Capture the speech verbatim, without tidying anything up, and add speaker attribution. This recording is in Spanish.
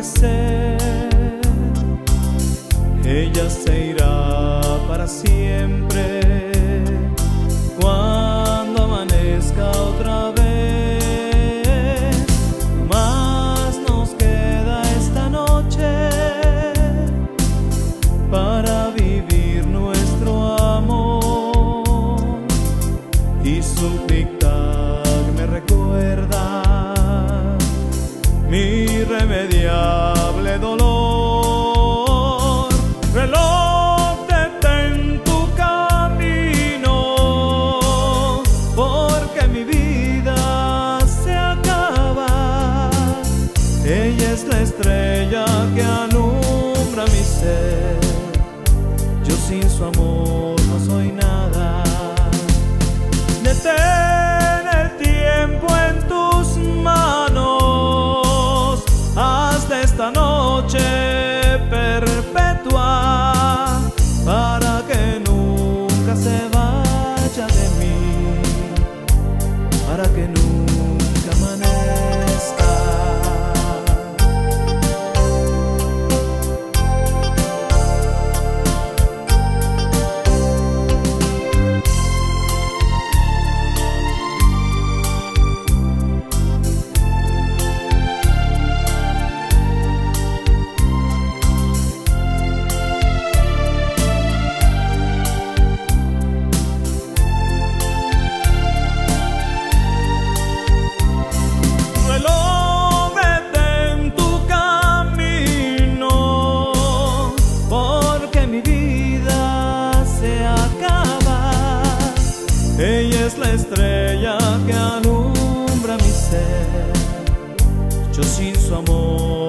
Speaker 1: enloquecer. Ella se irá para siempre cuando amanezca otra vez. Más nos queda esta noche para vivir nuestro amor, y su tic-tac me recuerda mi irremediable dolor. Reloj, detén tu camino, porque mi vida se acaba. Ella es la estrella que alumbra mi ser. Yo sin su amor no soy nada. Detén el tiempo en tus manos, haz de esta noche perpetua, para que nunca se vaya de mí, para que nunca amanezca. Ella es la estrella que alumbra mi ser. Yo sin su amor